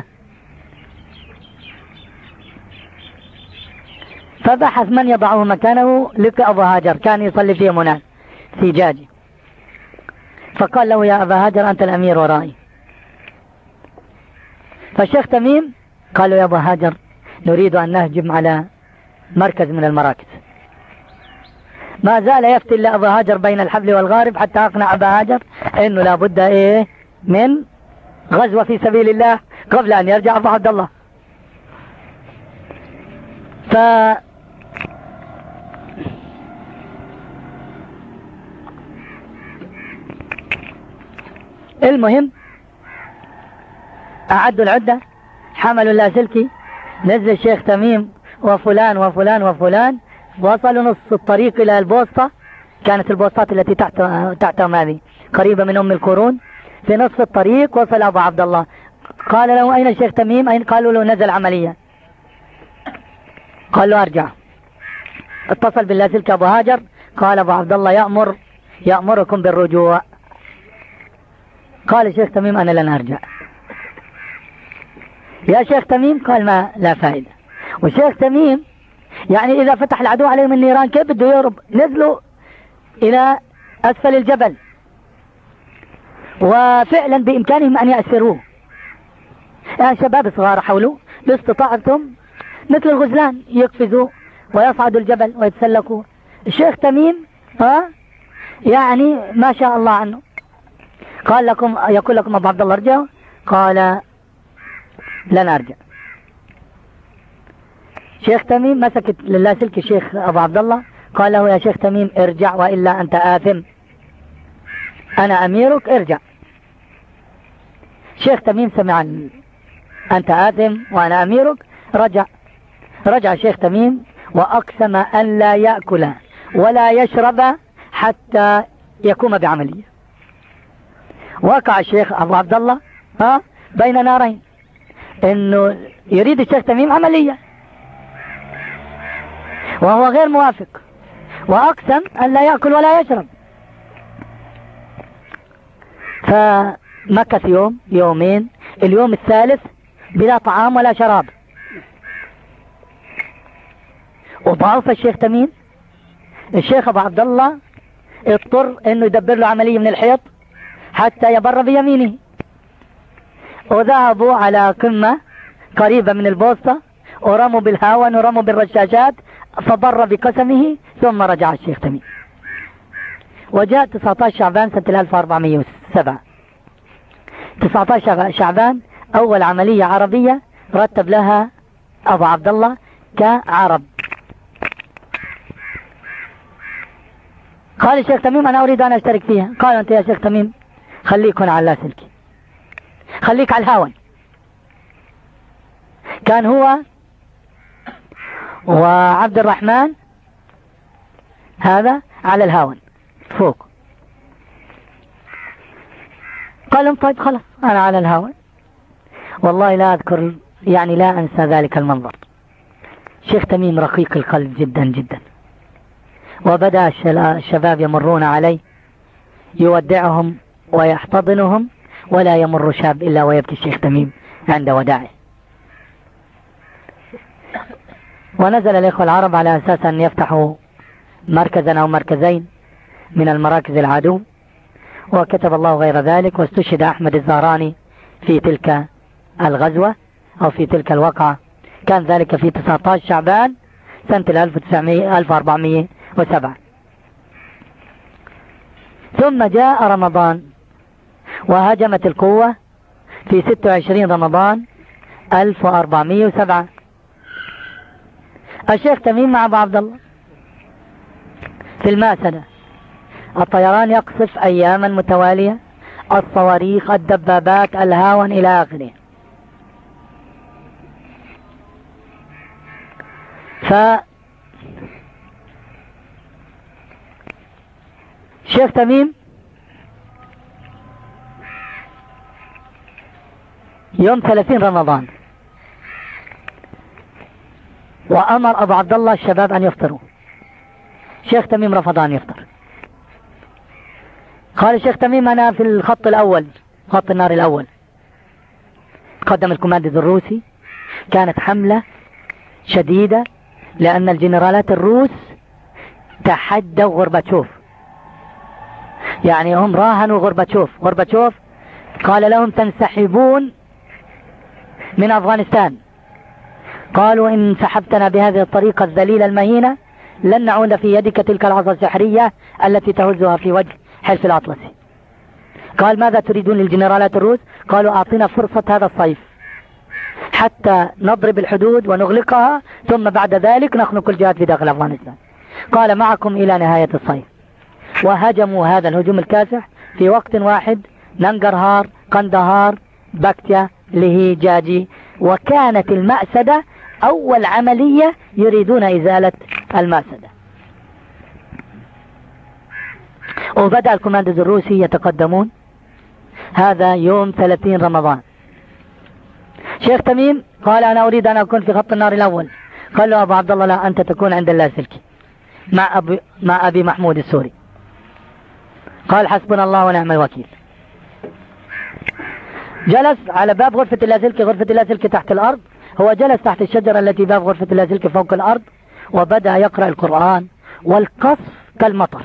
فبحث من يضعه مكانه. لقى أبو هاجر كان يصلي في منى في جاجي، فقال له: يا أبا هاجر أنت الأمير ورائي. فالشيخ تميم قال له: يا أبو هاجر نريد أن نهجم على مركز من المراكز. ما زال يفتي لأبا هاجر بين الحبل والغارب حتى أقنع أبا هاجر إنه لابد من غزوة في سبيل الله قبل أن يرجع أبو عبد الله. المهم أعدوا العدة، حملوا اللاسلكي، نزل الشيخ تميم وفلان وفلان وفلان، وصلوا نص الطريق إلى البوسطة. كانت البوسطات التي تحتهم هذه قريبة من أم القرون. في نصف الطريق وصل أبو عبد الله، قال له أين الشيخ تميم؟ أين؟ قالوا له نزل عملية. قال له أرجع. اتصل باللاسلكي أبو هاجر، قال أبو عبد الله يأمركم بالرجوع. قال الشيخ تميم أنا لن أرجع. يا شيخ تميم، قال ما لا فائدة. والشيخ تميم يعني إذا فتح العدو عليهم النيران كيف بده يهرب؟ نزلوا إلى أسفل الجبل، وفعلا بإمكانهم أن يأسروه. يعني شباب صغار حولوا باستطاعتهم مثل الغزلان يقفزوا ويصعدوا الجبل ويتسلقوا. الشيخ تميم يعني ما شاء الله عنه، يقول لكم أبو عبد الله ارجعوا، قال لن أرجع. شيخ تميم مسك اللاسلكي الشيخ أبو عبد الله، قال له يا شيخ تميم ارجع وإلا أنت آثم، أنا أميرك ارجع. شيخ تميم سمع أنت آثم وأنا أميرك، رجع شيخ تميم وأقسم أن لا يأكل ولا يشرب حتى يقوم بعملية. وقع الشيخ أبو عبد الله بين نارين، إنه يريد الشيخ تميم عملية وهو غير موافق، وأقسم أن لا يأكل ولا يشرب. فمكث يوم يومين، اليوم الثالث بلا طعام ولا شراب. وضعف الشيخ تميم، الشيخ أبو عبد الله اضطر انه يدبر له عملية من الحيط حتى يبر بيمينه. وذهبوا على قمة قريبة من البوسطة ورموا بالهاون ورموا بالرشاشات، فبر بقسمه ثم رجع الشيخ تميم. وجاء 19 شعبان سنة 1407، 19 شعبان أول عملية عربية رتب لها أبو عبد الله كعرب. قال الشيخ تميم أنا أريد أن أشترك فيها. قال أنت يا شيخ تميم خليك هنا على اللاسلكي، خليك على الهاون. كان هو وعبد الرحمن هذا على الهاون فوق. قال لهم طيب خلاص أنا على الهاون. والله لا أذكر، يعني لا أنسى ذلك المنظر. شيخ تميم رقيق القلب جدا جدا، وبدأ الشباب يمرون عليه يودعهم ويحتضنهم، ولا يمر شاب إلا ويبكي الشيخ تميم عند وداعه. ونزل الإخوة العرب على أساس أن يفتحوا مركزا أو مركزين من المراكز العدو، وكتب الله غير ذلك. واستشهد أحمد الزهراني في تلك الغزوة أو في تلك الوقعة، كان ذلك في 19 شعبان سنة 1407. ثم جاء رمضان وهجمت القوة في 26 رمضان 1407. الشيخ تميم مع أبو عبد الله في الماسنة، الطيران يقصف أياما متوالية، الصواريخ، الدبابات، الهاون إلى آخره. شيخ تميم يوم 30 رمضان وأمر أبو عبد الله الشباب أن يفطروا. شيخ تميم رفض أن يفطر. قال الشيخ تميم أنا في الخط الأول، خط النار الأول. قدم الكوماندو الروسي، كانت حملة شديدة لأن الجنرالات الروس تحدوا غورباتشوف، يعني هم راهنوا غورباتشوف قال لهم تنسحبون من أفغانستان قالوا إن سحبتنا بهذه الطريقة الذليلة المهينة لن نعود في يدك تلك العصا السحرية التي تهزها في وجه حلف الأطلسي. قال ماذا تريدون للجنرالات الروس؟ قالوا أعطينا فرصة هذا الصيف حتى نضرب الحدود ونغلقها، ثم بعد ذلك نخنق الجهاد في داخل أفغانستان. قال معكم إلى نهاية الصيف. وهجموا هذا الهجوم الكاسح في وقت واحد ننجرهار، قندهار، بكتيا، لهي، جاجي. وكانت المأسدة أول عملية يريدون إزالة المأسدة. وبدأ الكوماندوز الروسي يتقدمون. هذا يوم 30 رمضان. شيخ تميم قال أنا أريد أن أكون في خط النار الأول. قال له أبو عبد الله لا، أنت تكون عند اللاسلكي مع أبي محمود السوري. قال حسبنا الله ونعم الوكيل. جلس على باب غرفة اللاسلكي. غرفة اللاسلكي تحت الأرض، هو جلس تحت الشجرة التي باب غرفة اللاسلكي فوق الأرض، وبدأ يقرأ القرآن. والقصف كالمطر،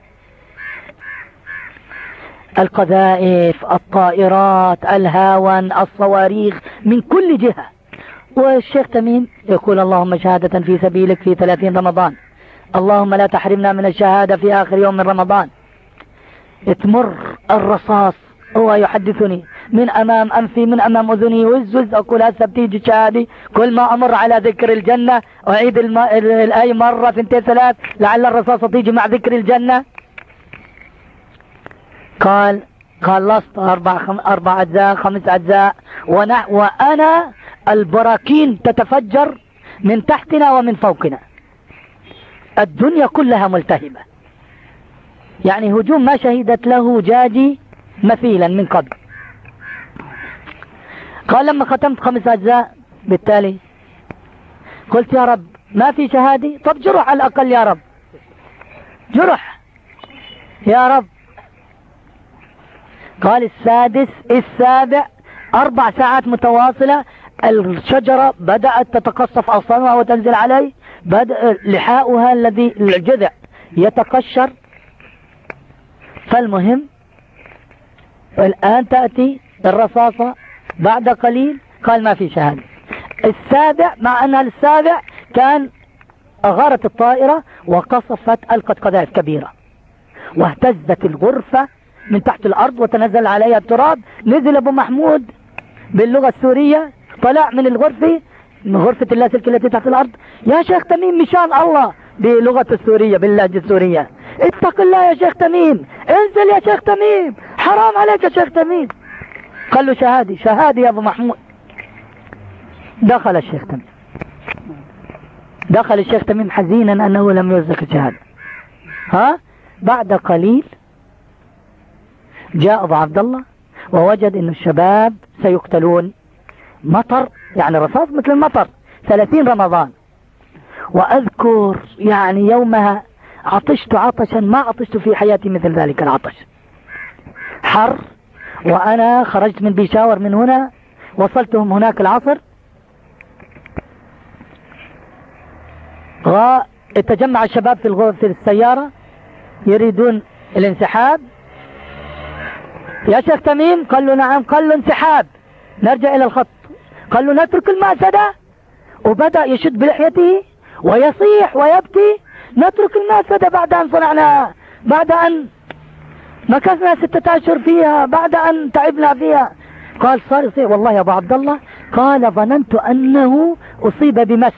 القذائف، الطائرات، الهاون، الصواريخ من كل جهة. والشيخ تميم يقول اللهم شهادة في سبيلك في 30 رمضان، اللهم لا تحرمنا من الشهادة في آخر يوم من رمضان. تمر الرصاص، هو يحدثني من أمام أنفي من أمام أذني، وز أقول هسه بتيجي شهادي. كل ما أمر على ذكر الجنة أعيد الآية مرة 2 3 لعل الرصاصة تيجي مع ذكر الجنة. قال خلصت 4 أجزاء 5 أجزاء وأنا البراكين تتفجر من تحتنا ومن فوقنا، الدنيا كلها ملتهبة. يعني هجوم ما شهدت له جاجي مثيلا من قبل. قال لما ختمت 5 أجزاء بالتالي قلت يا رب ما في شهادي، طب جرح على الأقل يا رب، جرح يا رب. قال السادس 7 4 ساعات متواصلة الشجرة بدأت تتقصف أغصانها وتنزل عليه، بدأ لحاؤها الذي الجذع يتقشر. فالمهم الآن تأتي الرصاصة بعد قليل. قال ما في شهادة. 7 مع أنها 7 كان أغارت الطائرة وقصفت، ألقت قذائف كبيرة واهتزت الغرفة من تحت الأرض وتنزل عليها التراب. نزل أبو محمود باللغة السورية، طلع من الغرفة، من غرفة اللاسلكي التي تحت الأرض، يا شيخ تميم مشان الله، بلغة السورية باللهجة السورية، اتق الله يا شيخ تميم، انزل يا شيخ تميم، حرام عليك يا شيخ تميم. قال له شهادي شهادي يا أبو محمود. دخل الشيخ تميم، دخل الشيخ تميم حزينا أنه لم يرزق الشهادة. بعد قليل جاء أبو عبد الله ووجد أن الشباب سيقتلون. مطر، يعني رصاص مثل المطر، 30 رمضان. وأذكر يعني يومها عطشت عطشا ما عطشت في حياتي مثل ذلك العطش، حر. وأنا خرجت من بيشاور من هنا، وصلتهم هناك العصر. تجمع الشباب في السيارة يريدون الانسحاب. يا شيخ تميم قال له نعم. قال له انسحاب، نرجع إلى الخط. قال له نترك المأسدة، وبدأ يشد بلحيته ويصيح ويبكي. نترك المأسدة بعد أن صنعناها، بعد أن مكثنا 6 أشهر فيها، بعد أن تعبنا فيها. قال صار يصيح والله يا أبو عبد الله. قال ظننت أنه أصيب بمس،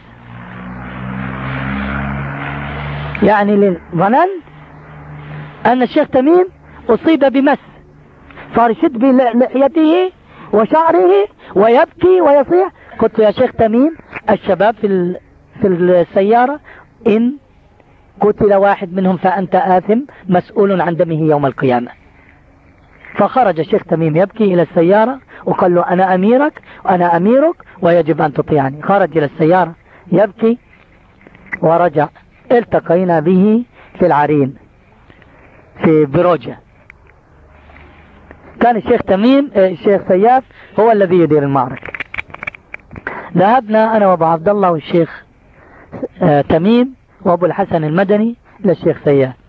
يعني ظننت أن الشيخ تميم أصيب بمس. صار يشد بلحيته وشعره ويبكي ويصيح. قلت يا شيخ تميم الشباب في السيارة إن قتل واحد منهم فأنت آثم مسؤول عن دمه يوم القيامة. فخرج الشيخ تميم يبكي إلى السيارة وقال له أنا أميرك وأنا أميرك ويجب أن تطيعني. خرج إلى السيارة يبكي ورجع. التقينا به في العرين في بروجة. كان الشيخ تميم الشيخ سياف هو الذي يدير المعركة. ذهبنا أنا وأبو عبد الله والشيخ تميم وأبو الحسن المدني إلى الشيخ سياف.